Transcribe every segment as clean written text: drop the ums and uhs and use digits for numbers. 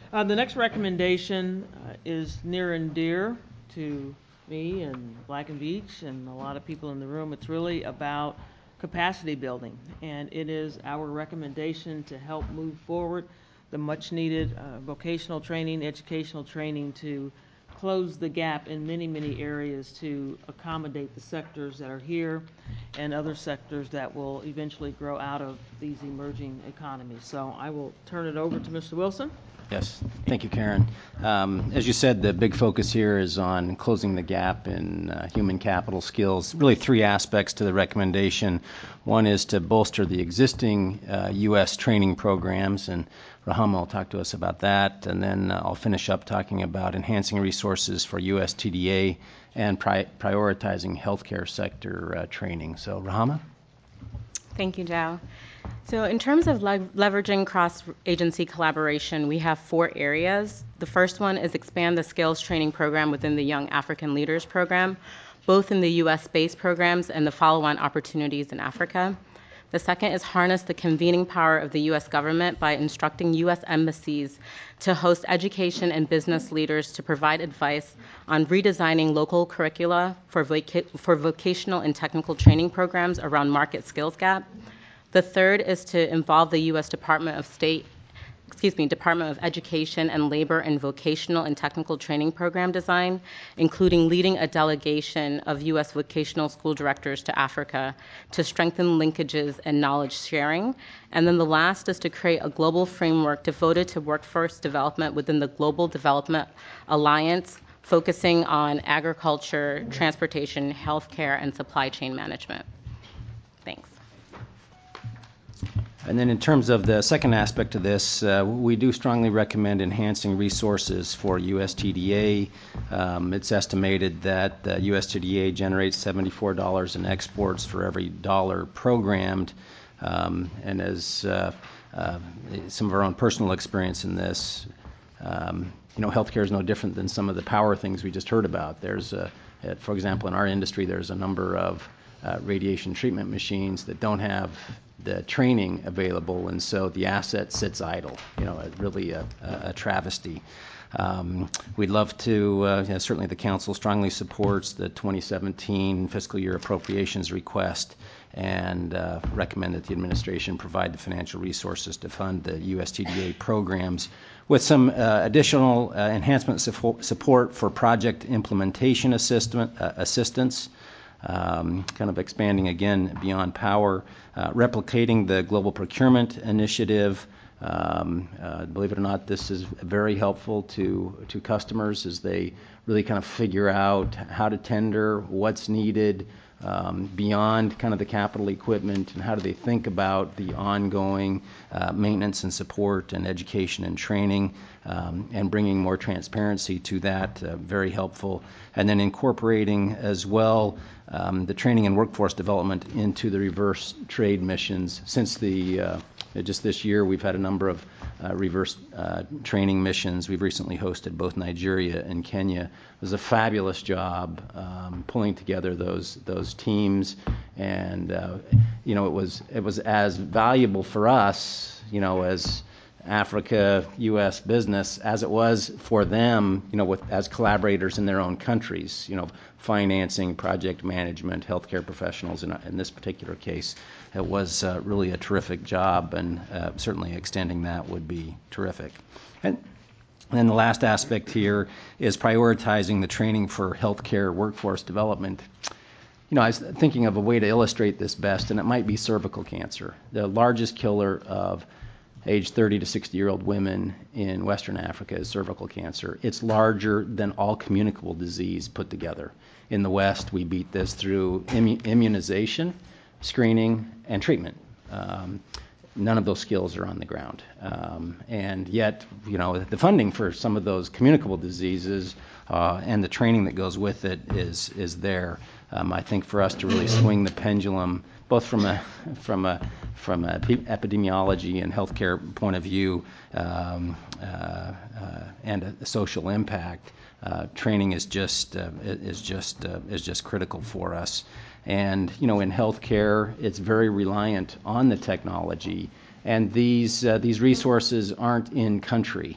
The next recommendation is near and dear to me and Black and Veatch and a lot of people in the room. It's really about capacity building, and it is our recommendation to help move forward the much needed vocational training, educational training to close the gap in many, many areas to accommodate the sectors that are here and other sectors that will eventually grow out of these emerging economies. So I will turn it over to Mr. Wilson. Yes, thank you, Karen. As you said, the big focus here is on closing the gap in human capital skills. Really three aspects to the recommendation. One is to bolster the existing U.S. training programs, and Rahama will talk to us about that. And then I'll finish up talking about enhancing resources for U.S. TDA and prioritizing healthcare sector training. So, Rahama? Thank you, Joe. So in terms of leveraging cross-agency collaboration, we have 4 areas. The first one is expand the skills training program within the Young African Leaders Program, both in the U.S.-based programs and the follow-on opportunities in Africa. The second is harness the convening power of the U.S. government by instructing U.S. embassies to host education and business leaders to provide advice on redesigning local curricula for vocational and technical training programs around market skills gap. The third is to involve the U.S. Department of Education and Labor in vocational and technical training program design, including leading a delegation of U.S. vocational school directors to Africa to strengthen linkages and knowledge sharing. And then the last is to create a global framework devoted to workforce development within the Global Development Alliance, focusing on agriculture, transportation, healthcare, and supply chain management. Thanks. And then in terms of the second aspect of this, we do strongly recommend enhancing resources for USTDA. It's estimated that USTDA generates $74 in exports for every dollar programmed. And as some of our own personal experience in this, healthcare is no different than some of the power things we just heard about. There's, for example, in our industry, there's a number of radiation treatment machines that don't have the training available, and so the asset sits idle. Really a travesty. We'd love to, certainly the Council strongly supports the 2017 fiscal year appropriations request and recommend that the administration provide the financial resources to fund the USTDA programs with some additional enhancement support for project implementation assistance. Kind of expanding again beyond power, replicating the global procurement initiative. Believe it or not, this is very helpful to customers as they really kind of figure out how to tender, what's needed beyond kind of the capital equipment, and how do they think about the ongoing maintenance and support and education and training, and bringing more transparency to that, very helpful. And then incorporating as well the training and workforce development into the reverse trade missions. Since just this year, we've had a number of reverse training missions. We've recently hosted both Nigeria and Kenya. It was a fabulous job pulling together those teams, and it was as valuable for us, as Africa, U.S. business, as it was for them, as collaborators in their own countries, financing, project management, healthcare professionals. In this particular case, it was really a terrific job, and certainly extending that would be terrific. And then the last aspect here is prioritizing the training for healthcare workforce development. I was thinking of a way to illustrate this best, and it might be cervical cancer, the largest killer of age 30 to 60-year-old women in Western Africa is cervical cancer. It's larger than all communicable disease put together. In the West, we beat this through immunization, screening, and treatment. None of those skills are on the ground. And yet, the funding for some of those communicable diseases and the training that goes with it is there. I think for us to really swing the pendulum, both from a epidemiology and healthcare point of view, and a social impact, training is just critical for us. And in healthcare, it's very reliant on the technology, and these resources aren't in country.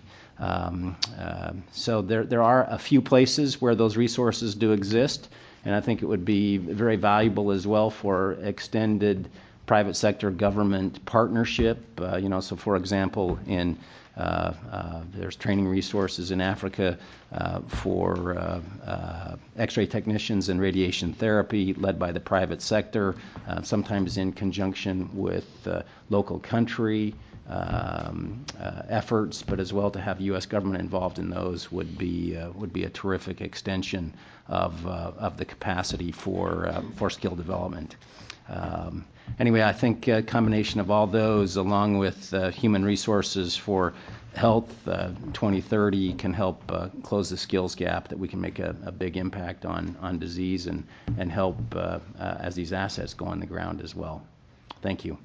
So there are a few places where those resources do exist, and I think it would be very valuable as well for extended private sector government partnership. So for example, there's training resources in Africa for X-ray technicians and radiation therapy led by the private sector, sometimes in conjunction with local country efforts, but as well to have U.S. government involved in those would be a terrific extension of the capacity for skill development. Anyway, I think a combination of all those, along with human resources for health 2030, can help close the skills gap, that we can make a big impact on disease and help as these assets go on the ground as well. Thank you.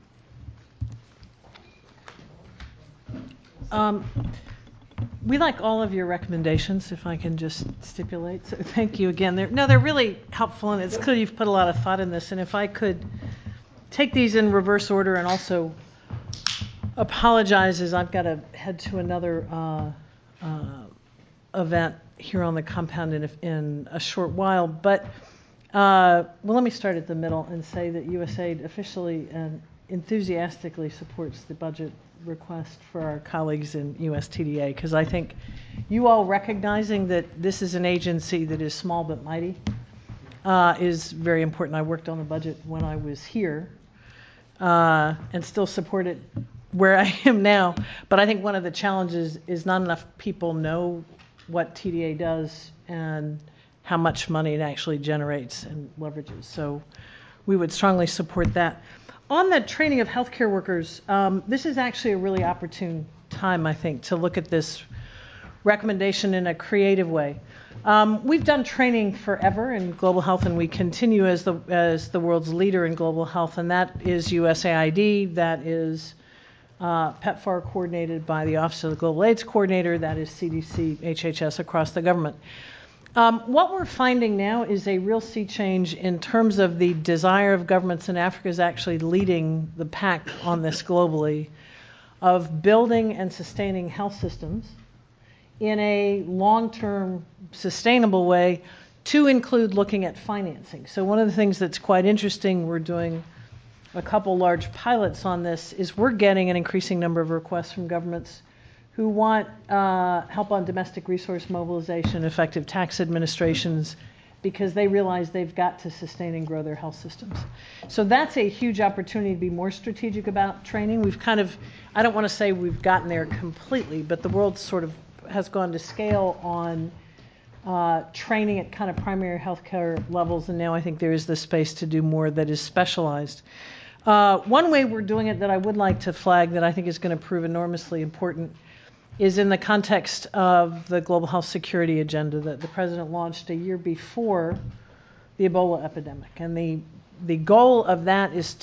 We like all of your recommendations, if I can just stipulate. So thank you again. They're really helpful, and it's clear you've put a lot of thought in this. And if I could take these in reverse order and also apologize, as I've got to head to another event here on the compound in a short while. But let me start at the middle and say that USAID officially and enthusiastically supports the budget request for our colleagues in USTDA, because I think you all recognizing that this is an agency that is small but mighty is very important. I worked on the budget when I was here and still support it where I am now. But I think one of the challenges is not enough people know what TDA does and how much money it actually generates and leverages. So we would strongly support that. On the training of healthcare workers, this is actually a really opportune time, I think, to look at this recommendation in a creative way. We've done training forever in global health, and we continue as the world's leader in global health, and that is USAID, that is PEPFAR coordinated by the Office of the Global AIDS Coordinator, that is CDC, HHS across the government. What we're finding now is a real sea change in terms of the desire of governments, and Africa is actually leading the pack on this globally, of building and sustaining health systems in a long-term sustainable way, to include looking at financing. So one of the things that's quite interesting, we're doing a couple large pilots on this, is we're getting an increasing number of requests from governments who want help on domestic resource mobilization, effective tax administrations, because they realize they've got to sustain and grow their health systems. So that's a huge opportunity to be more strategic about training. We've kind of, I don't want to say we've gotten there completely, but the world sort of has gone to scale on training at kind of primary healthcare levels, and now I think there is the space to do more that is specialized. One way we're doing it that I would like to flag that I think is going to prove enormously important is in the context of the global health security agenda that the president launched a year before the Ebola epidemic. And the goal of that is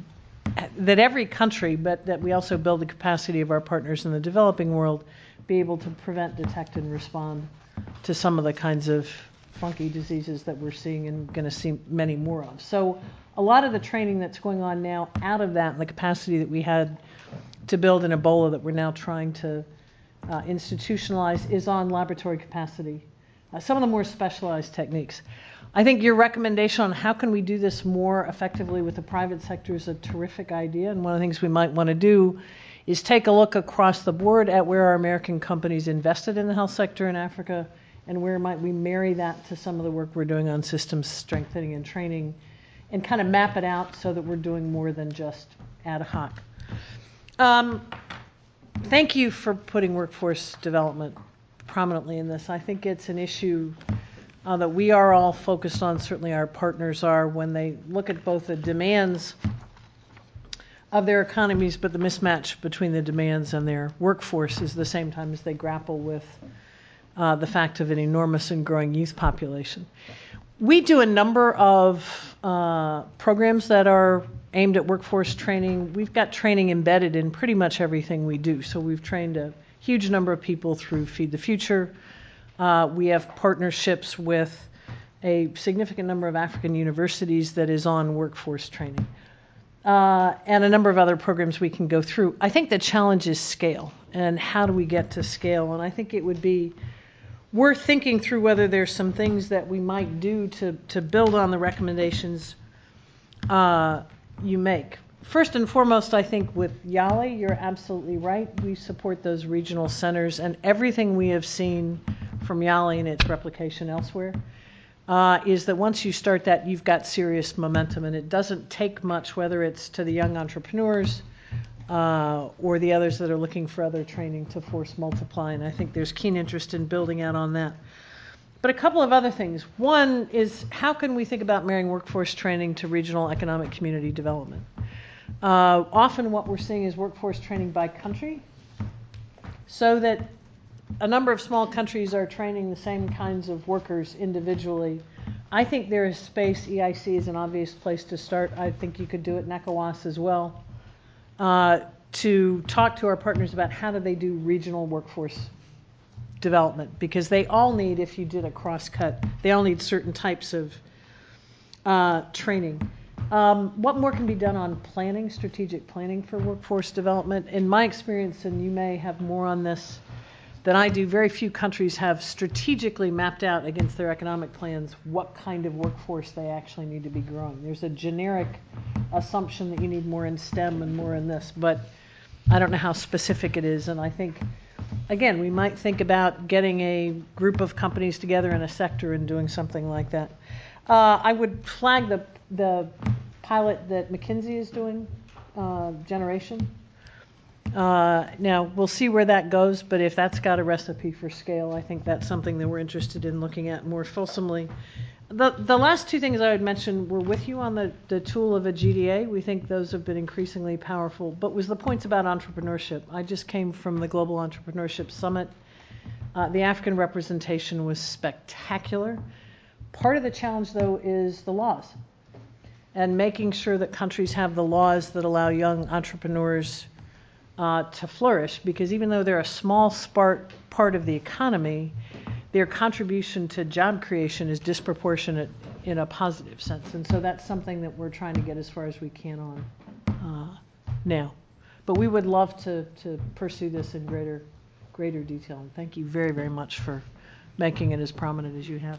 that every country, but that we also build the capacity of our partners in the developing world, be able to prevent, detect, and respond to some of the kinds of funky diseases that we're seeing and going to see many more of. So a lot of the training that's going on now out of that and the capacity that we had to build in Ebola that we're now trying to institutionalize is on laboratory capacity, some of the more specialized techniques. I think your recommendation on how can we do this more effectively with the private sector is a terrific idea, and one of the things we might want to do is take a look across the board at where our American companies invested in the health sector in Africa, and where might we marry that to some of the work we're doing on systems strengthening and training, and kind of map it out so that we're doing more than just ad hoc. Thank you for putting workforce development prominently in this. I think it's an issue that we are all focused on, certainly our partners are, when they look at both the demands of their economies, but the mismatch between the demands and their workforce is the same time as they grapple with the fact of an enormous and growing youth population. We do a number of programs that are aimed at workforce training. We've got training embedded in pretty much everything we do. So we've trained a huge number of people through Feed the Future. We have partnerships with a significant number of African universities that is on workforce training. and a number of other programs we can go through. I think the challenge is scale, and how do we get to scale? And I think it would be worth thinking through whether there's some things that we might do to build on the recommendations you make. First and foremost, I think with YALI, you're absolutely right. We support those regional centers, and everything we have seen from YALI and its replication elsewhere is that once you start that, you've got serious momentum, and it doesn't take much, whether it's to the young entrepreneurs or the others that are looking for other training, to force multiply, and I think there's keen interest in building out on that. But a couple of other things. One is, how can we think about marrying workforce training to regional economic community development? Often what we're seeing is workforce training by country, so that a number of small countries are training the same kinds of workers individually. I think there is space. EIC is an obvious place to start. I think you could do it in ECOWAS as well, to talk to our partners about how do they do regional workforce development, because they all need, if you did a cross-cut, they all need certain types of training. What more can be done on planning, strategic planning for workforce development? In my experience, and you may have more on this than I do, very few countries have strategically mapped out against their economic plans what kind of workforce they actually need to be growing. There's a generic assumption that you need more in STEM and more in this, but I don't know how specific it is. And I think, again, we might think about getting a group of companies together in a sector and doing something like that. I would flag the pilot that McKinsey is doing, Generation. Now, we'll see where that goes, but if that's got a recipe for scale, I think that's something that we're interested in looking at more fulsomely. The last two things I would mention were with you on the tool of a GDA. We think those have been increasingly powerful, but was the points about entrepreneurship. I just came from the Global Entrepreneurship Summit. The African representation was spectacular. Part of the challenge, though, is the laws, and making sure that countries have the laws that allow young entrepreneurs to flourish, because even though they're a small part of the economy, their contribution to job creation is disproportionate in a positive sense. And so that's something that we're trying to get as far as we can on now. But we would love to pursue this in greater detail. And thank you very, very much for making it as prominent as you have.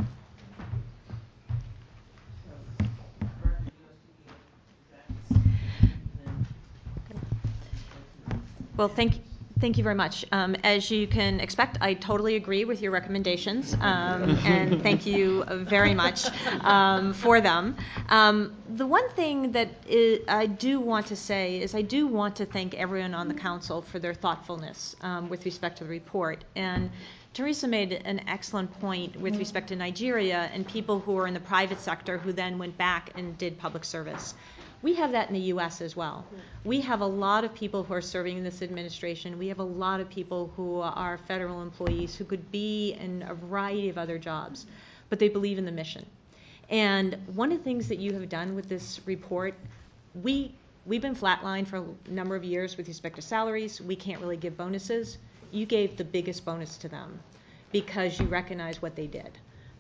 Well, thank you very much. As you can expect, I totally agree with your recommendations, and thank you very much for them. The one thing that I do want to say is I do want to thank everyone on the council for their thoughtfulness with respect to the report. And Teresa made an excellent point with respect to Nigeria and people who are in the private sector who then went back and did public service. We have that in the U.S. as well. We have a lot of people who are serving in this administration. We have a lot of people who are federal employees who could be in a variety of other jobs, but they believe in the mission. And one of the things that you have done with this report, we've been flatlined for a number of years with respect to salaries. We can't really give bonuses. You gave the biggest bonus to them because you recognize what they did.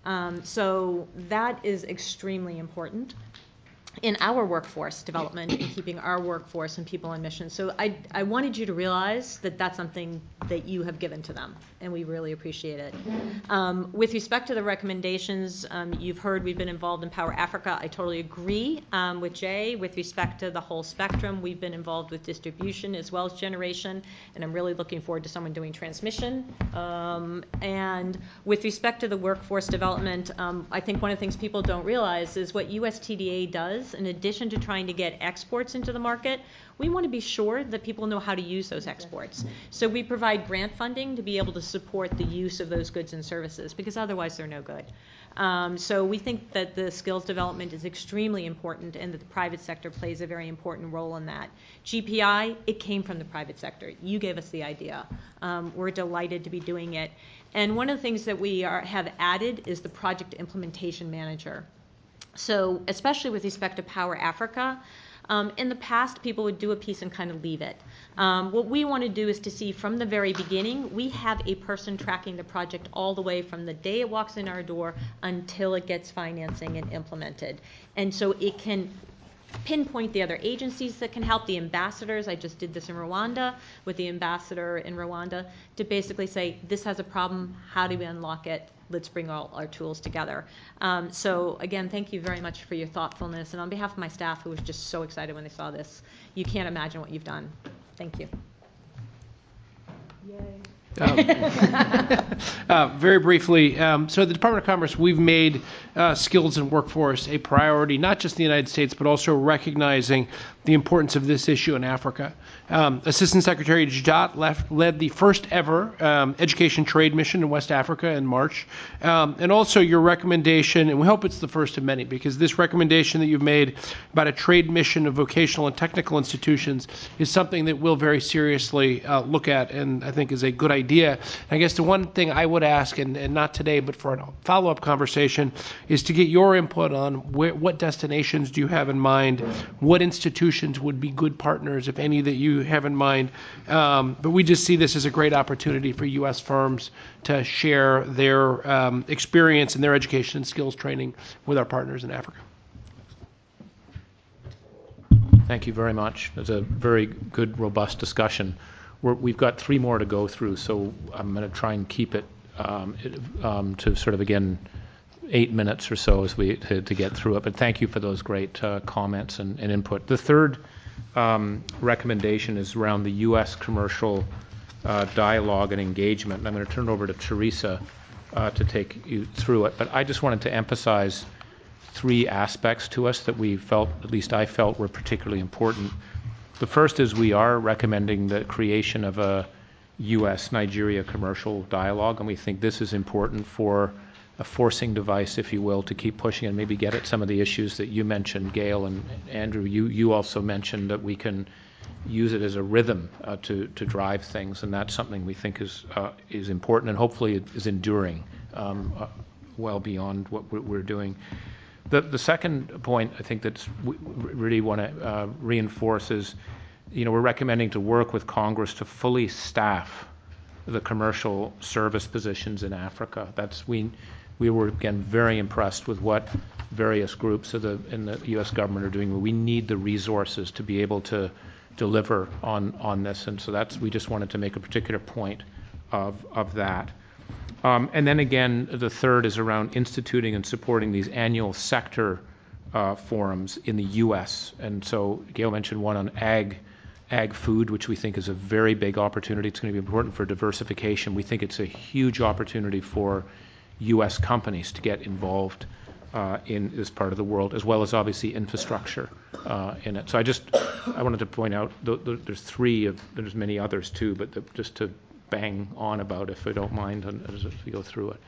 So that is extremely important in our workforce development and keeping our workforce and people on mission. So I wanted you to realize that that's something that you have given to them, and we really appreciate it. With respect to the recommendations, you've heard we've been involved in Power Africa. I totally agree with Jay with respect to the whole spectrum. We've been involved with distribution as well as generation, and I'm really looking forward to someone doing transmission. And with respect to the workforce development, I think one of the things people don't realize is what USTDA does. In addition to trying to get exports into the market, we want to be sure that people know how to use those exports. So we provide grant funding to be able to support the use of those goods and services, because otherwise they're no good. So we think that the skills development is extremely important, and that the private sector plays a very important role in that. GPI, it came from the private sector. You gave us the idea. We're delighted to be doing it. And one of the things that we have added is the project implementation manager. So especially with respect to Power Africa, in the past people would do a piece and kind of leave it. What we want to do is to see from the very beginning, we have a person tracking the project all the way from the day it walks in our door until it gets financing and implemented. And so it can pinpoint the other agencies that can help, the ambassadors. I just did this in Rwanda with the ambassador in Rwanda to basically say, this has a problem, how do we unlock it? Let's bring all our tools together. So again, thank you very much for your thoughtfulness. And on behalf of my staff, who was just so excited when they saw this, you can't imagine what you've done. Thank you. Very briefly, so at the Department of Commerce, we've made skills and workforce a priority, not just in the United States, but also recognizing the importance of this issue in Africa. Assistant Secretary Jadot led the first ever education trade mission in West Africa in March. And also your recommendation, and we hope it's the first of many, because this recommendation that you've made about a trade mission of vocational and technical institutions is something that we'll very seriously look at, and I think is a good idea. I guess the one thing I would ask, and not today, but for a follow-up conversation, is to get your input on what destinations do you have in mind, what institutions would be good partners, if any, that you have in mind. But we just see this as a great opportunity for U.S. firms to share their experience and their education and skills training with our partners in Africa. Thank you very much. It's a very good, robust discussion. We've got 3 more to go through, so I'm going to try and keep it to sort of, again, 8 minutes or so as we to get through it. But thank you for those great comments and input. The third recommendation is around the U.S. commercial dialogue and engagement. And I'm going to turn it over to Teresa to take you through it. But I just wanted to emphasize 3 aspects to us that we felt, at least I felt, were particularly important. The first is we are recommending the creation of a U.S.-Nigeria commercial dialogue, and we think this is important for a forcing device, if you will, to keep pushing and maybe get at some of the issues that you mentioned, Gail and Andrew. You also mentioned that we can use it as a rhythm to drive things, and that's something we think is important and hopefully is enduring well beyond what we're doing. The second point I think that we really want to reinforce is, we're recommending to work with Congress to fully staff the commercial service positions in Africa. We were, again, very impressed with what various groups in the U.S. government are doing. We need the resources to be able to deliver on this, and so we just wanted to make a particular point of that. And then again, the third is around instituting and supporting these annual sector forums in the U.S. And so Gail mentioned one on ag food, which we think is a very big opportunity. It's going to be important for diversification. We think it's a huge opportunity for U.S. companies to get involved in this part of the world, as well as obviously infrastructure in it. So I wanted to point out there's 3 there's many others too, but just to bang on about, if I don't mind, as we go through it.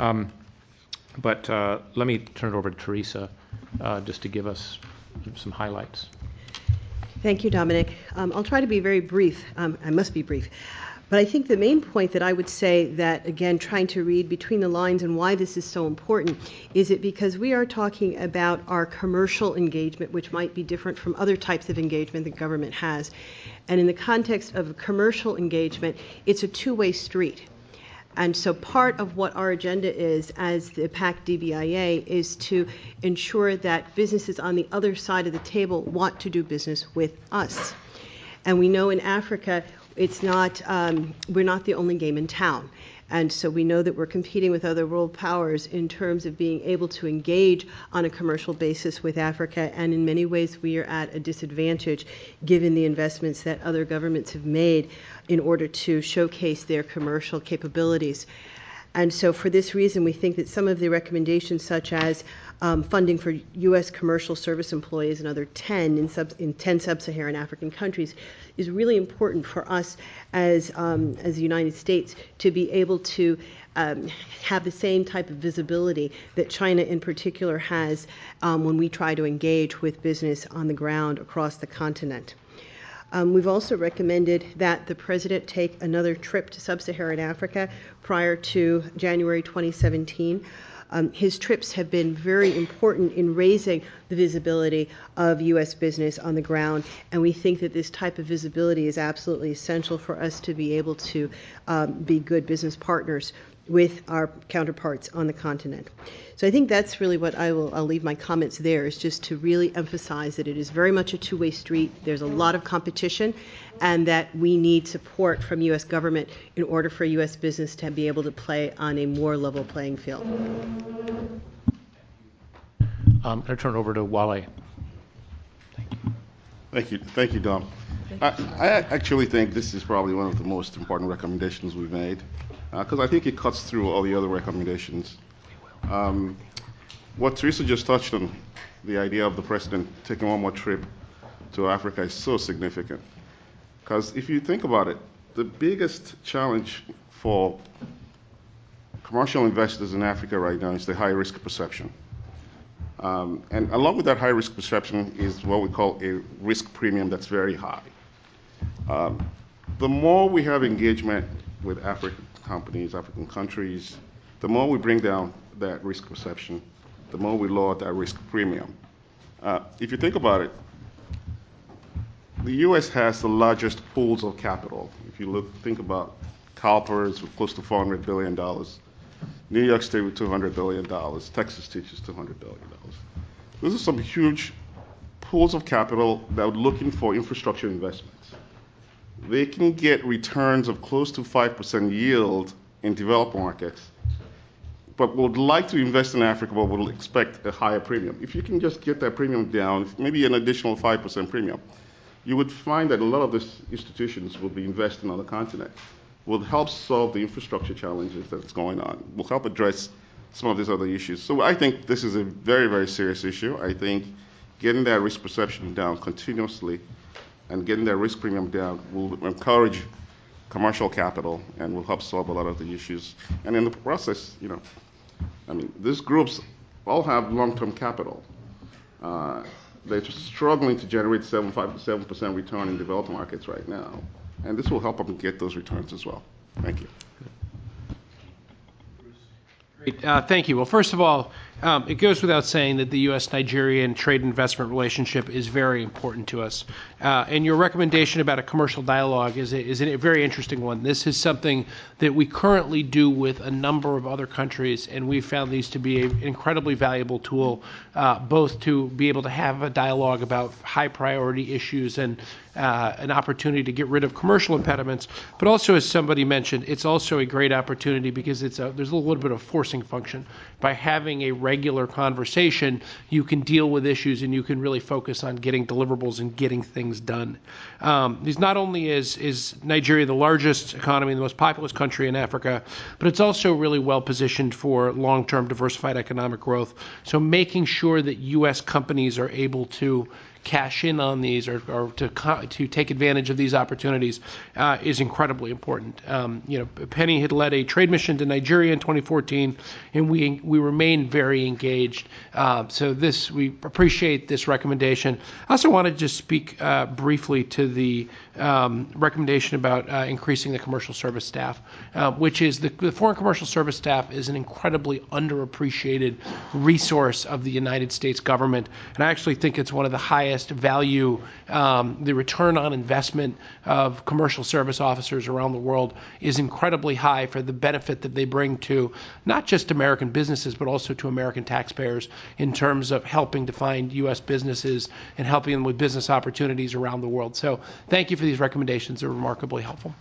But let me turn it over to Teresa just to give us some highlights. Thank you, Dominic. I'll try to be very brief. I must be brief. But I think the main point that I would say that, again, trying to read between the lines and why this is so important is it because we are talking about our commercial engagement, which might be different from other types of engagement the government has. And in the context of commercial engagement, it's a two-way street. And so part of what our agenda is as the PAC DBIA is to ensure that businesses on the other side of the table want to do business with us. And we know in Africa, it's not, we're not the only game in town. And so we know that we're competing with other world powers in terms of being able to engage on a commercial basis with Africa. And in many ways, we are at a disadvantage given the investments that other governments have made in order to showcase their commercial capabilities. And so for this reason, we think that some of the recommendations, such as funding for U.S. commercial service employees, another 10 in 10 sub-Saharan African countries, is really important for us as the United States to be able to have the same type of visibility that China in particular has when we try to engage with business on the ground across the continent. We've also recommended that the President take another trip to sub-Saharan Africa prior to January 2017. His trips have been very important in raising the visibility of U.S. business on the ground, and we think that this type of visibility is absolutely essential for us to be able to be good business partners with our counterparts on the continent. So I think that's really what I'll leave my comments there, is just to really emphasize that it is very much a two-way street. There's a lot of competition, and that we need support from U.S. government in order for U.S. business to be able to play on a more level playing field. I'm going to turn it over to Wale. Thank you, Dom. I actually think this is probably one of the most important recommendations we've made, because I think it cuts through all the other recommendations. What Teresa just touched on, the idea of the president taking one more trip to Africa, is so significant. Because if you think about it, the biggest challenge for commercial investors in Africa right now is the high risk perception. And along with that high risk perception is what we call a risk premium that's very high. The more we have engagement with African companies, African countries, the more we bring down that risk perception, the more we lower that risk premium. If you think about it, the U.S. has the largest pools of capital. If you think about CalPERS with close to $400 billion, New York State with $200 billion, Texas teaches $200 billion. Those are some huge pools of capital that are looking for infrastructure investments. They can get returns of close to 5% yield in developed markets, but would like to invest in Africa, but would expect a higher premium. If you can just get that premium down, maybe an additional 5% premium, you would find that a lot of these institutions will be investing on the continent, will help solve the infrastructure challenges that's going on, will help address some of these other issues. So I think this is a very, very serious issue. I think getting that risk perception down continuously and getting that risk premium down will encourage commercial capital and will help solve a lot of the issues. And in the process, these groups all have long-term capital. They're just struggling to generate 7% return in developed markets right now. And this will help them get those returns as well. Thank you. Great. Thank you. Well, first of all, it goes without saying that the U.S.-Nigerian trade investment relationship is very important to us. And your recommendation about a commercial dialogue is a very interesting one. This is something that we currently do with a number of other countries, and we found these to be an incredibly valuable tool, both to be able to have a dialogue about high priority issues and an opportunity to get rid of commercial impediments, but also, as somebody mentioned, it's also a great opportunity because there's a little bit of forcing function. By having a regular conversation, you can deal with issues and you can really focus on getting deliverables and getting things done. These not only is Nigeria the largest economy, the most populous country in Africa, but it's also really well positioned for long-term diversified economic growth. So making sure that U.S. companies are able to cash in on these or to take advantage of these opportunities is incredibly important. Penny had led a trade mission to Nigeria in 2014, and we remain very engaged. So we appreciate this recommendation. I also want to just speak briefly to the recommendation about increasing the commercial service staff, which is the foreign commercial service staff is an incredibly underappreciated resource of the United States government, and I actually think it's one of the highest value, the return on investment of commercial service officers around the world is incredibly high for the benefit that they bring to not just American businesses, but also to American taxpayers in terms of helping to find U.S. businesses and helping them with business opportunities around the world. So thank you for these recommendations. They're remarkably helpful.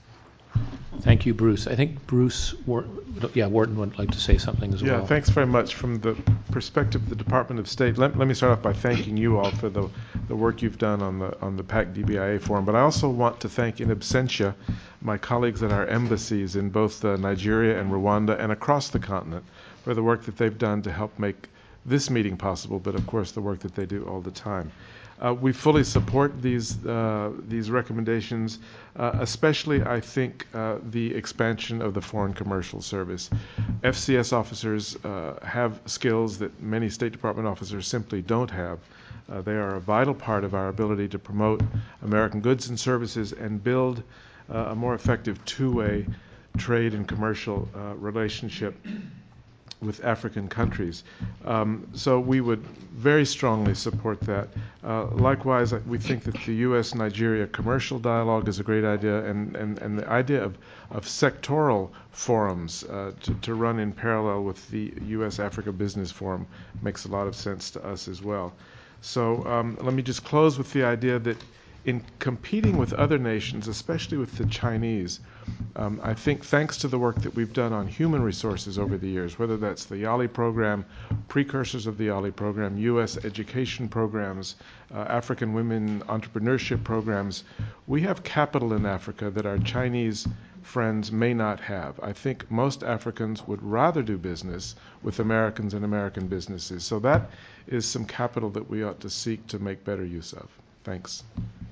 Thank you, Bruce. I think Wharton would like to say something as well. Yeah, thanks very much. From the perspective of the Department of State, let me start off by thanking you all for the work you've done on the PAC-DBIA forum. But I also want to thank in absentia my colleagues at our embassies in both Nigeria and Rwanda and across the continent for the work that they've done to help make this meeting possible, but of course the work that they do all the time. We fully support these recommendations, especially, I think, the expansion of the Foreign Commercial Service. FCS officers have skills that many State Department officers simply don't have. They are a vital part of our ability to promote American goods and services and build a more effective two-way trade and commercial relationship with African countries. So we would very strongly support that. Likewise, we think that the U.S.-Nigeria commercial dialogue is a great idea, and the idea of sectoral forums to run in parallel with the U.S.-Africa Business Forum makes a lot of sense to us as well. So let me just close with the idea that in competing with other nations, especially with the Chinese, I think thanks to the work that we've done on human resources over the years, whether that's the YALI program, precursors of the YALI program, U.S. education programs, African women entrepreneurship programs, we have capital in Africa that our Chinese friends may not have. I think most Africans would rather do business with Americans and American businesses. So that is some capital that we ought to seek to make better use of. Thanks.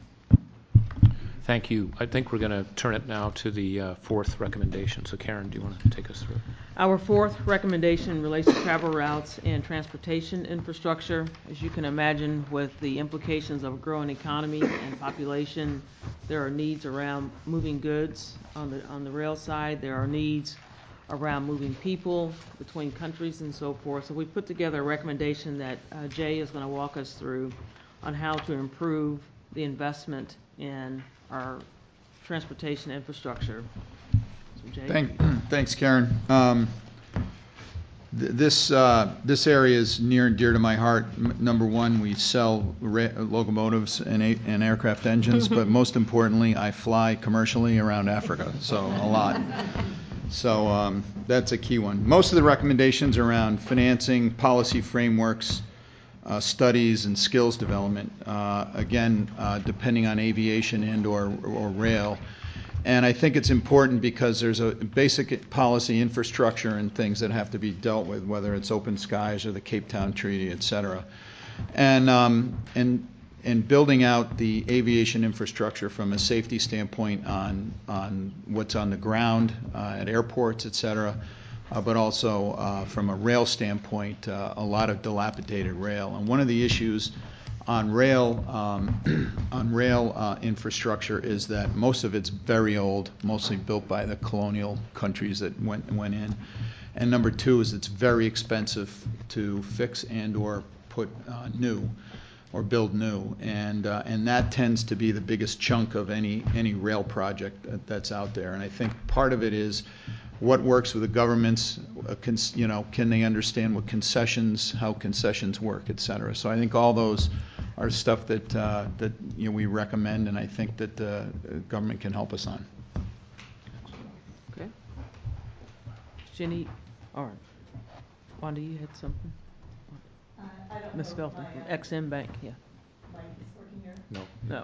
Thank you. I think we're going to turn it now to the fourth recommendation. So Karen, do you want to take us through? Our fourth recommendation relates to travel routes and transportation infrastructure. As you can imagine, with the implications of a growing economy and population, there are needs around moving goods on the rail side. There are needs around moving people between countries and so forth. So we put together a recommendation that Jay is going to walk us through on how to improve the investment in our transportation infrastructure. So Jay? Thanks, Karen. This area is near and dear to my heart. Number one, we sell locomotives and aircraft engines, but most importantly, I fly commercially around Africa, so a lot. So that's a key one. Most of the recommendations around financing, policy frameworks, studies, and skills development, again, depending on aviation and or rail. And I think it's important because there's a basic policy infrastructure and things that have to be dealt with, whether it's open skies or the Cape Town Treaty, et cetera. And building out the aviation infrastructure from a safety standpoint on what's on the ground at airports, et cetera, but also from a rail standpoint, a lot of dilapidated rail. And one of the issues on rail infrastructure is that most of it's very old, mostly built by the colonial countries that went in. And number two is it's very expensive to fix and or put new or build new, and that tends to be the biggest chunk of any rail project that's out there. And I think part of it is what works with the governments, can they understand what how concessions work, et cetera. So I think all those are stuff that we recommend, and I think that the government can help us on. Okay. Jenny, all right. Wanda, you had something? I don't Ms. know Felton if from my, Ex-Im Bank, yeah. mic is working here. No.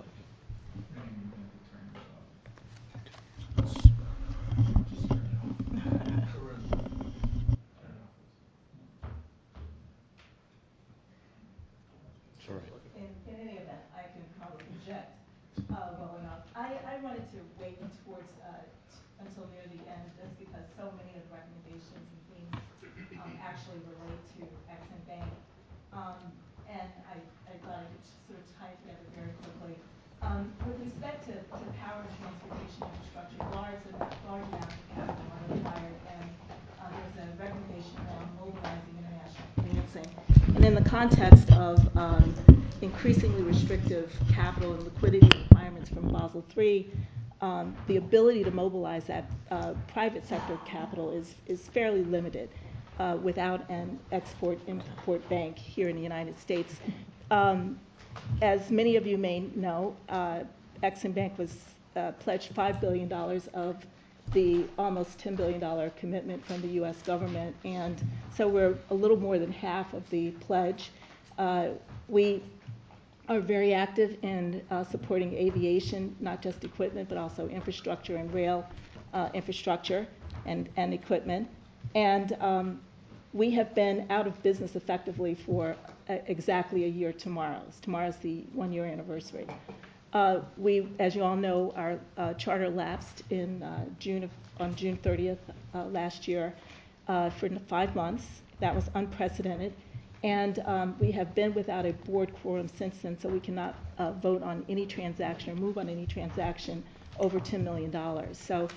In any event, I can probably project well enough. I wanted to wait towards until near the end, just because so many of the recommendations and themes actually relate to Ex-Im Bank. And I thought I could sort of tie it together very quickly. With respect to power and transportation infrastructure, large amounts of capital are required, and there's a recommendation around mobilizing international financing. And in the context of increasingly restrictive capital and liquidity requirements from Basel III, the ability to mobilize that private sector capital is fairly limited without an export-import bank here in the United States. As many of you may know, Ex-Im Bank was pledged $5 billion of the almost $10 billion commitment from the U.S. government, and so we're a little more than half of the pledge. We are very active in supporting aviation, not just equipment, but also infrastructure and rail infrastructure and equipment. And we have been out of business effectively for exactly a year tomorrow. Tomorrow's the 1-year anniversary. We, as you all know, our charter lapsed on June 30th last year for 5 months. That was unprecedented. And we have been without a board quorum since then, so we cannot vote on any transaction or move on any transaction over $10 million. So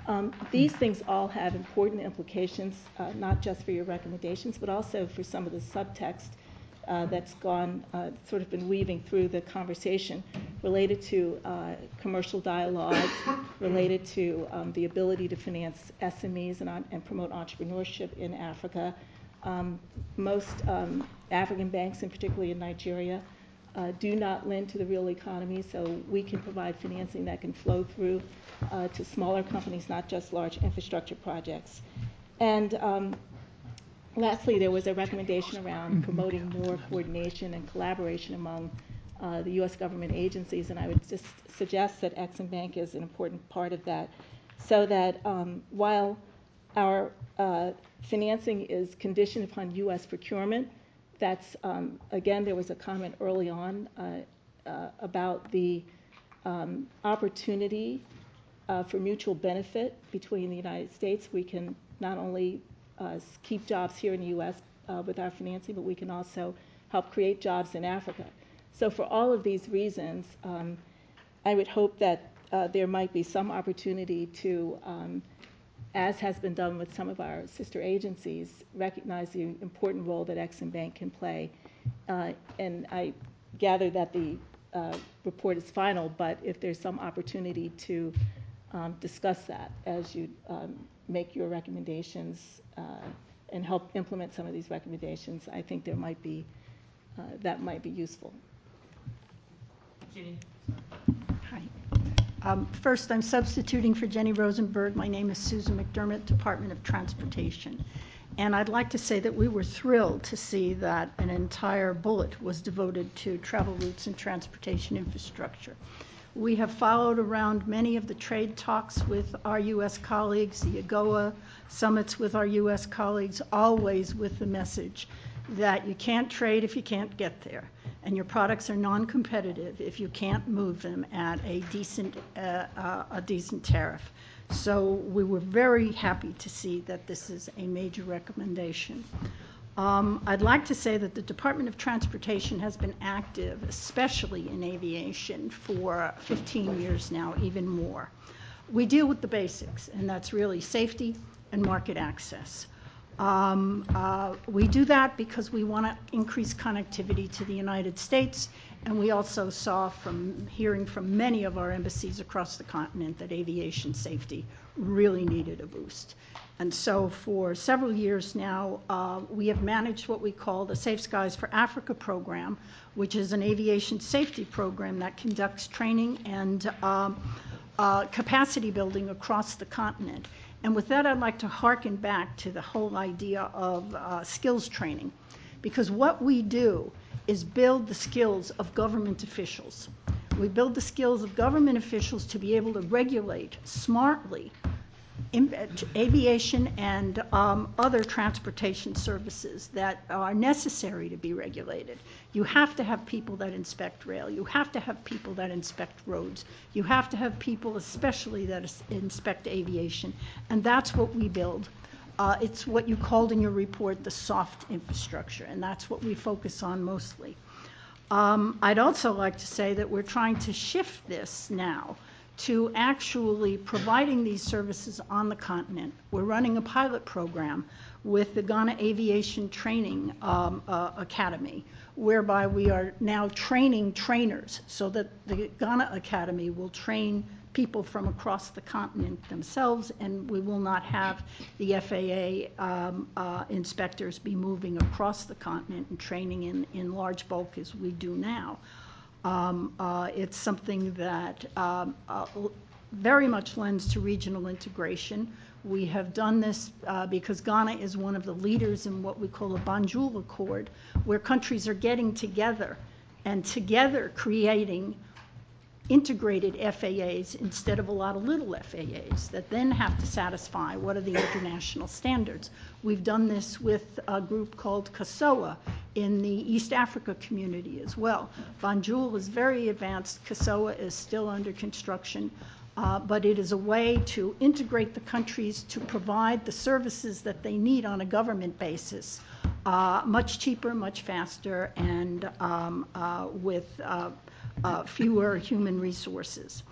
These things all have important implications, not just for your recommendations, but also for some of the subtext that's sort of been weaving through the conversation related to commercial dialogue, related to the ability to finance SMEs and promote entrepreneurship in Africa. Most African banks, and particularly in Nigeria, do not lend to the real economy, so we can provide financing that can flow through to smaller companies, not just large infrastructure projects. And lastly, there was a recommendation around promoting more coordination and collaboration among the U.S. government agencies, and I would just suggest that Exim Bank is an important part of that, so that while our financing is conditioned upon U.S. procurement, that's, again, there was a comment early on about the opportunity for mutual benefit between the United States. We can not only keep jobs here in the U.S. With our financing, but we can also help create jobs in Africa. So for all of these reasons, I would hope that there might be some opportunity to, as has been done with some of our sister agencies, recognize the important role that Exim Bank can play. And I gather that the report is final, but if there's some opportunity to discuss that as you make your recommendations and help implement some of these recommendations, I think there might be, that might be useful. Ginny. Hi. First, I'm substituting for Jenny Rosenberg. My name is Susan McDermott, Department of Transportation. And I'd like to say that we were thrilled to see that an entire bullet was devoted to travel routes and transportation infrastructure. We have followed around many of the trade talks with our U.S. colleagues, the AGOA summits with our U.S. colleagues, always with the message that you can't trade if you can't get there, and your products are non-competitive if you can't move them at a decent tariff. So we were very happy to see that this is a major recommendation. I'd like to say that the Department of Transportation has been active, especially in aviation, for 15 years now, even more. We deal with the basics, and that's really safety and market access. We do that because we want to increase connectivity to the United States, and we also saw from hearing from many of our embassies across the continent that aviation safety really needed a boost. And so for several years now, we have managed what we call the Safe Skies for Africa program, which is an aviation safety program that conducts training and capacity building across the continent. And with that, I'd like to hearken back to the whole idea of skills training, because what we do is build the skills of government officials. We build the skills of government officials to be able to regulate smartly aviation and other transportation services that are necessary to be regulated. You have to have people that inspect rail. You have to have people that inspect roads. You have to have people especially that inspect aviation. And that's what we build. It's what you called in your report the soft infrastructure, and that's what we focus on mostly. I'd also like to say that we're trying to shift this now to actually providing these services on the continent. We're running a pilot program with the Ghana Aviation Training Academy, whereby we are now training trainers so that the Ghana Academy will train people from across the continent themselves, and we will not have the FAA inspectors be moving across the continent and training in large bulk as we do now. It's something that very much lends to regional integration. We have done this because Ghana is one of the leaders in what we call a Banjul Accord, where countries are getting together and together creating integrated FAAs instead of a lot of little FAAs that then have to satisfy what are the international standards. We've done this with a group called CASOA in the East Africa community as well. Banjul is very advanced. CASOA is still under construction, but it is a way to integrate the countries to provide the services that they need on a government basis, much cheaper, much faster, and with fewer human resources.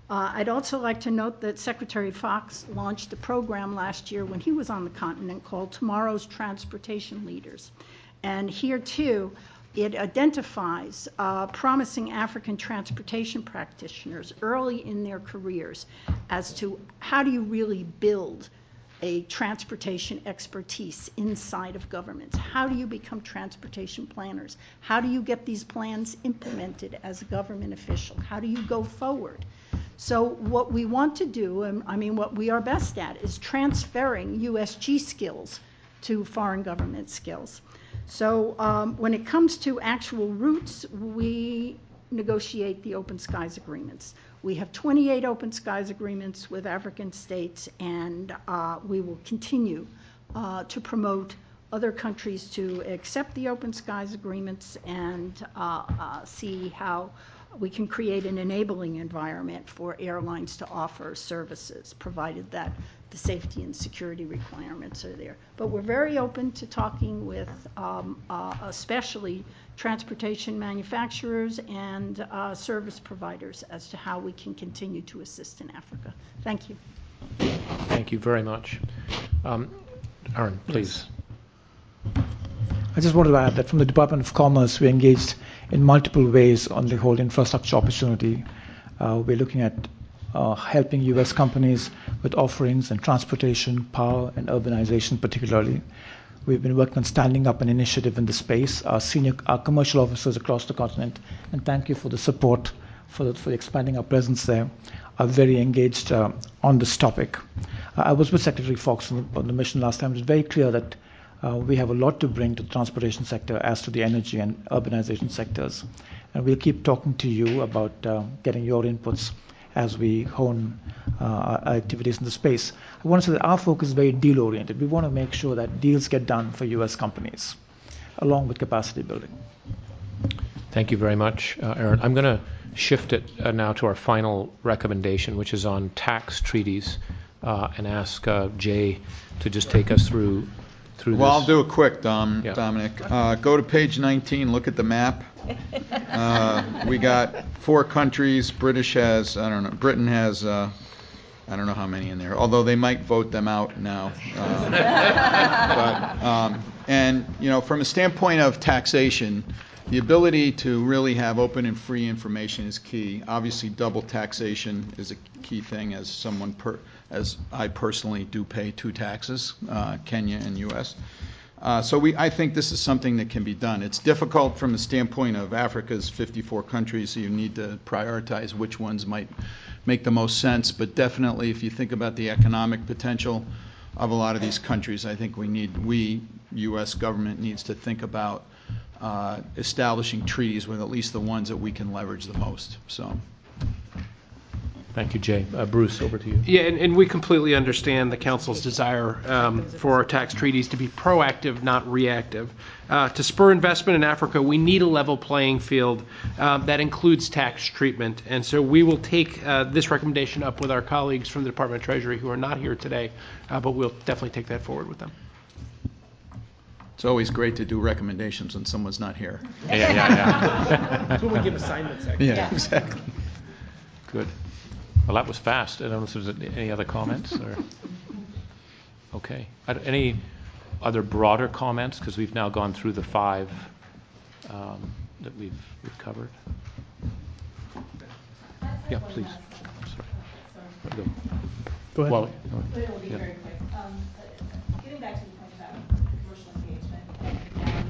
I'd also like to note that Secretary Fox launched a program last year when he was on the continent called Tomorrow's Transportation Leaders. And here, too, it identifies promising African transportation practitioners early in their careers as to how do you really build a transportation expertise inside of governments. How do you become transportation planners? How do you get these plans implemented as a government official? How do you go forward? So what we want to do, and I mean what we are best at, is transferring USG skills to foreign government skills. So when it comes to actual routes, we negotiate the Open Skies agreements. We have 28 Open Skies agreements with African states, and we will continue to promote other countries to accept the Open Skies agreements and see how we can create an enabling environment for airlines to offer services, provided that the safety and security requirements are there. But we're very open to talking with especially transportation manufacturers and service providers as to how we can continue to assist in Africa. Thank you. Thank you very much. Aaron, please. I just wanted to add that from the Department of Commerce, we're engaged in multiple ways on the whole infrastructure opportunity. We're looking at helping U.S. companies with offerings in transportation, power, and urbanization particularly. We've been working on standing up an initiative in the space. Our commercial officers across the continent, and thank you for the support for expanding our presence there, are very engaged on this topic. I was with Secretary Fox on the mission last time. It was very clear that we have a lot to bring to the transportation sector as to the energy and urbanization sectors. And we'll keep talking to you about getting your inputs as we hone our activities in the space. I want to say that our focus is very deal-oriented. We want to make sure that deals get done for U.S. companies, along with capacity building. Thank you very much, Aaron. I'm going to shift it now to our final recommendation, which is on tax treaties, and ask Jay to just take us through this. Well, I'll do it quick, Dominic. Go to page 19, look at the map. We got 4 countries. Britain has, I don't know how many in there, although they might vote them out now. And, you know, from a standpoint of taxation, the ability to really have open and free information is key. Obviously, double taxation is a key thing, as I personally do pay 2 taxes, Kenya and U.S. So I think this is something that can be done. It's difficult from the standpoint of Africa's 54 countries, so you need to prioritize which ones might make the most sense. But definitely, if you think about the economic potential of a lot of these countries, I think we U.S. government needs to think about establishing treaties with at least the ones that we can leverage the most. So. Thank you, Jay. Bruce, over to you. Yeah, and we completely understand the Council's desire for our tax treaties to be proactive, not reactive. To spur investment in Africa, we need a level playing field that includes tax treatment. And so we will take this recommendation up with our colleagues from the Department of Treasury who are not here today, but we'll definitely take that forward with them. It's always great to do recommendations when someone's not here. Yeah. That's when we give assignments, actually. Yeah, exactly. Good. Well, that was fast. I don't know if there's any other comments. Or okay. Any other broader comments? Because we've now gone through the 5 that we've covered. Yeah, please. Sorry. Go ahead. Well, it'll be very quick. Getting back to the point about commercial engagement and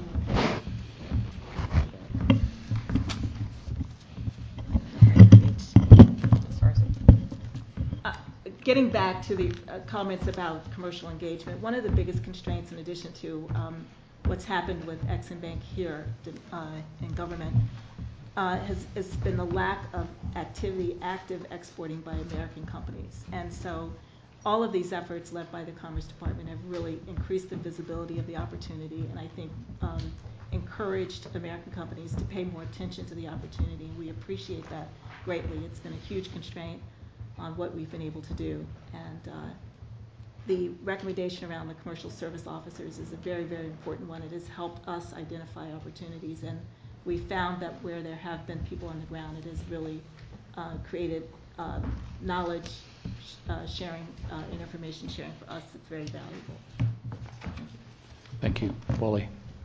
getting back to the comments about commercial engagement, one of the biggest constraints, in addition to what's happened with Exim Bank here in government, has been the lack of active exporting by American companies. And so all of these efforts led by the Commerce Department have really increased the visibility of the opportunity, and I think encouraged American companies to pay more attention to the opportunity, and we appreciate that greatly. It's been a huge constraint on what we've been able to do. And the recommendation around the commercial service officers is a very, very important one. It has helped us identify opportunities, and we found that where there have been people on the ground, it has really created knowledge sharing and information sharing for us. It's very valuable. Thank you. Wally.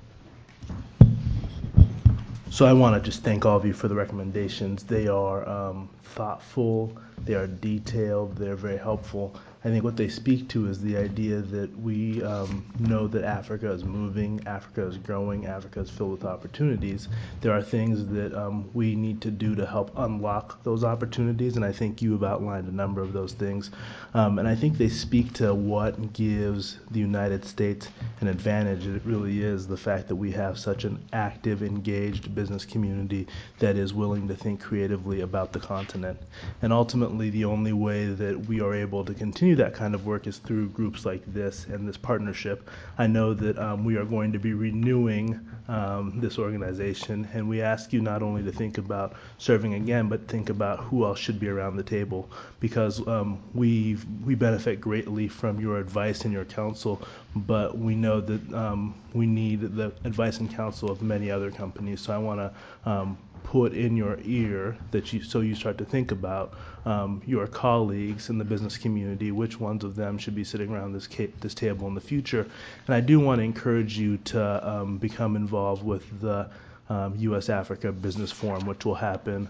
So I want to just thank all of you for the recommendations. They are thoughtful, they are detailed, they're very helpful. I think what they speak to is the idea that we know that Africa is moving, Africa is growing, Africa is filled with opportunities. There are things that we need to do to help unlock those opportunities, and I think you have outlined a number of those things. And I think they speak to what gives the United States an advantage. It really is the fact that we have such an active, engaged business community that is willing to think creatively about the continent. And ultimately, the only way that we are able to continue that kind of work is through groups like this and this partnership. I know that we are going to be renewing this organization, and we ask you not only to think about serving again, but think about who else should be around the table, because we benefit greatly from your advice and your counsel, but we know that we need the advice and counsel of many other companies. So I want to put in your ear that you start to think about your colleagues in the business community, which ones of them should be sitting around this table in the future. And I do want to encourage you to become involved with the U.S.-Africa Business Forum, which will happen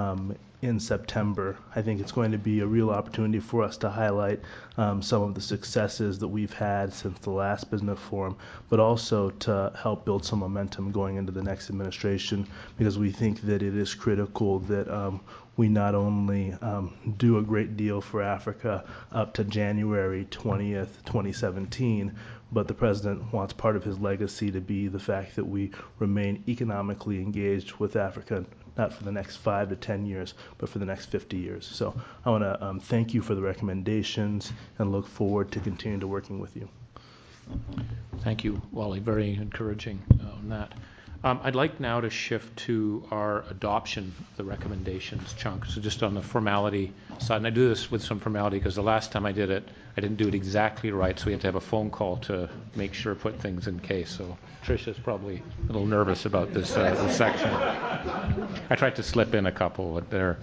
in September. I think it's going to be a real opportunity for us to highlight some of the successes that we've had since the last business forum, but also to help build some momentum going into the next administration, because we think that it is critical that we not only do a great deal for Africa up to January 20th, 2017, but the president wants part of his legacy to be the fact that we remain economically engaged with Africa, not for the next 5 to 10 years, but for the next 50 years. So I want to thank you for the recommendations and look forward to continuing to working with you. Thank you, Wally. Very encouraging on that. I'd like now to shift to our adoption of the recommendations chunk. So just on the formality side, and I do this with some formality because the last time I did it, I didn't do it exactly right, so we had to have a phone call to make sure put things in case. So Tricia's probably a little nervous about this section. I tried to slip in a couple there.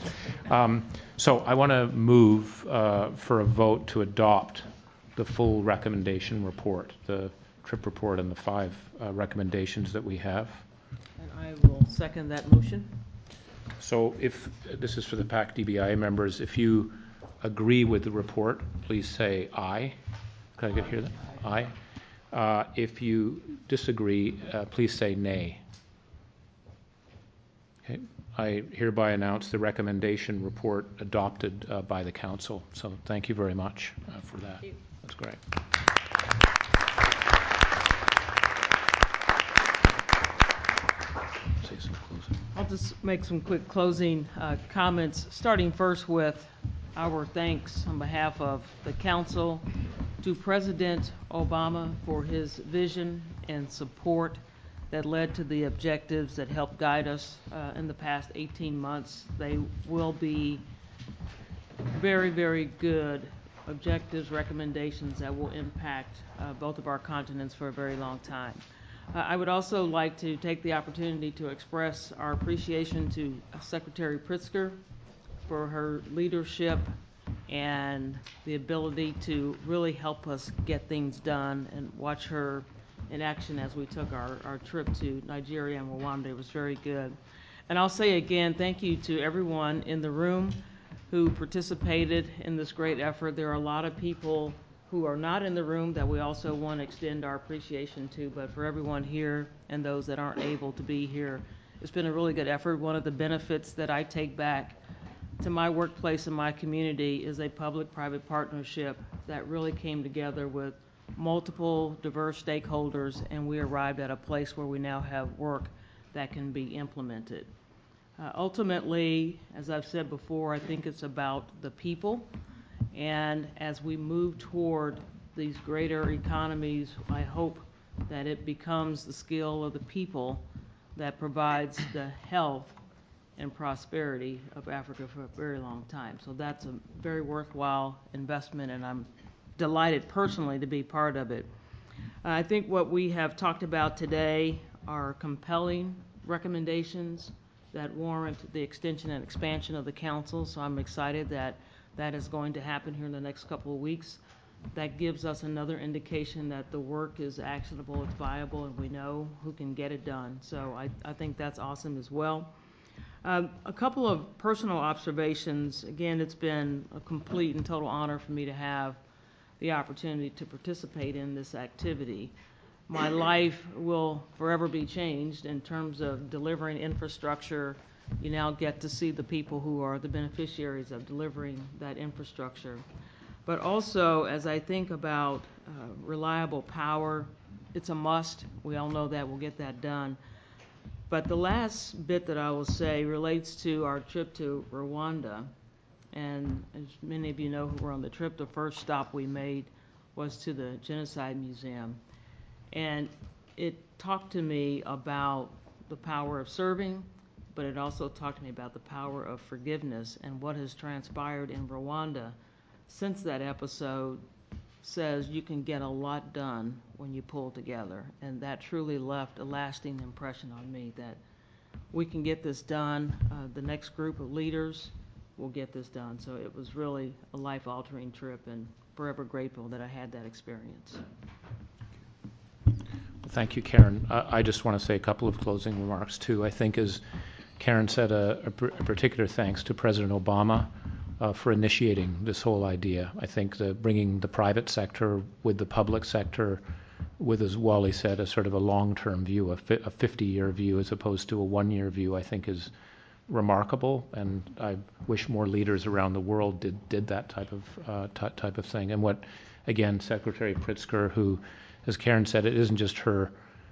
So I want to move for a vote to adopt the full recommendation report, the TRIP report and the 5 recommendations that we have. And I will second that motion. So if this is for the PAC DBI members, if you agree with the report, please say aye. Can I hear that? Aye. If you disagree, please say nay. Okay. I hereby announce the recommendation report adopted by the council. So thank you very much for that. That's great. I'll just make some quick closing comments, starting first with our thanks on behalf of the council to President Obama for his vision and support that led to the objectives that helped guide us in the past 18 months. They will be very, very good objectives, recommendations that will impact both of our continents for a very long time. I would also like to take the opportunity to express our appreciation to Secretary Pritzker for her leadership and the ability to really help us get things done, and watch her in action as we took our trip to Nigeria and Rwanda. It was very good. And I'll say again, thank you to everyone in the room who participated in this great effort. There are a lot of people who are not in the room that we also want to extend our appreciation to, but for everyone here and those that aren't able to be here, it's been a really good effort. One of the benefits that I take back to my workplace and my community is a public-private partnership that really came together with multiple diverse stakeholders, and we arrived at a place where we now have work that can be implemented. Ultimately, as I've said before, I think it's about the people. And as we move toward these greater economies, I hope that it becomes the skill of the people that provides the health and prosperity of Africa for a very long time. So that's a very worthwhile investment, and I'm delighted personally to be part of it. I think what we have talked about today are compelling recommendations, that warrant the extension and expansion of the council. So I'm excited that that is going to happen here in the next couple of weeks. That gives us another indication that the work is actionable, it's viable, and we know who can get it done. So I think that's awesome as well. A couple of personal observations. Again, it's been a complete and total honor for me to have the opportunity to participate in this activity. My life will forever be changed in terms of delivering infrastructure. You now get to see the people who are the beneficiaries of delivering that infrastructure. But also, as I think about reliable power, it's a must. We all know that. We'll get that done. But the last bit that I will say relates to our trip to Rwanda. And as many of you know who were on the trip, the first stop we made was to the Genocide Museum. And it talked to me about the power of serving, but it also talked to me about the power of forgiveness. And what has transpired in Rwanda since that episode says you can get a lot done when you pull together. And that truly left a lasting impression on me that we can get this done. The next group of leaders will get this done. So it was really a life-altering trip, and forever grateful that I had that experience. Thank you, Karen. I just want to say a couple of closing remarks, too. I think, as Karen said, a particular thanks to President Obama for initiating this whole idea. I think bringing the private sector with the public sector with, as Wally said, a sort of a long-term view, a 50-year view as opposed to a one-year view, I think is remarkable. And I wish more leaders around the world did that type of thing. And what, again, Secretary Pritzker, who, as Karen said, it isn't just her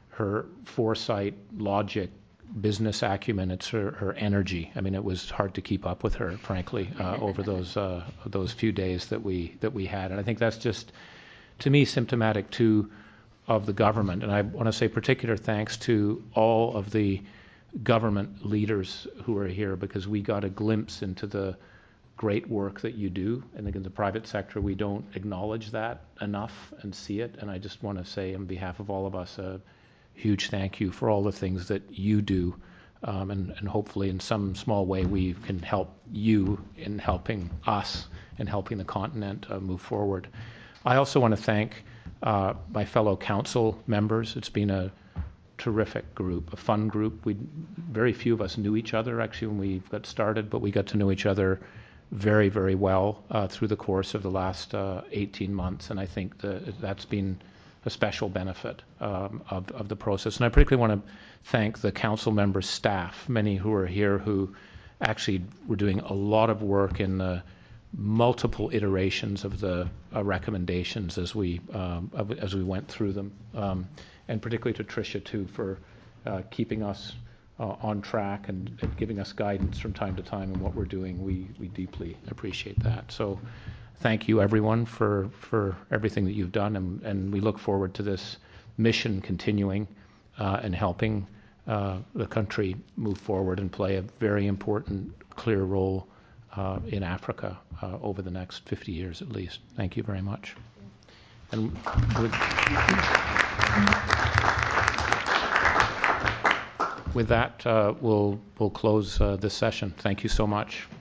foresight, logic, business acumen, it's her energy. I mean, it was hard to keep up with her, frankly, over those few days that we had. And I think that's just, to me, symptomatic too of the government. And I want to say particular thanks to all of the government leaders who are here, because we got a glimpse into the great work that you do. I think in the private sector we don't acknowledge that enough and see it. And I just want to say on behalf of all of us a huge thank you for all the things that you do, and hopefully in some small way we can help you in helping us and helping the continent move forward. I also want to thank my fellow council members. It's been a terrific group, a fun group. Very few of us knew each other actually when we got started, but we got to know each other very, very well through the course of the last 18 months, and I think that's been a special benefit of the process. And I particularly want to thank the council members' staff, many who are here who actually were doing a lot of work in the multiple iterations of the recommendations as we went through them, and particularly to Tricia too for keeping us on track and giving us guidance from time to time in what we're doing. We deeply appreciate that. So thank you everyone for everything that you've done, and we look forward to this mission continuing and helping the country move forward and play a very important, clear role in Africa over the next 50 years at least. Thank you very much. And with that, we'll close this session. Thank you so much.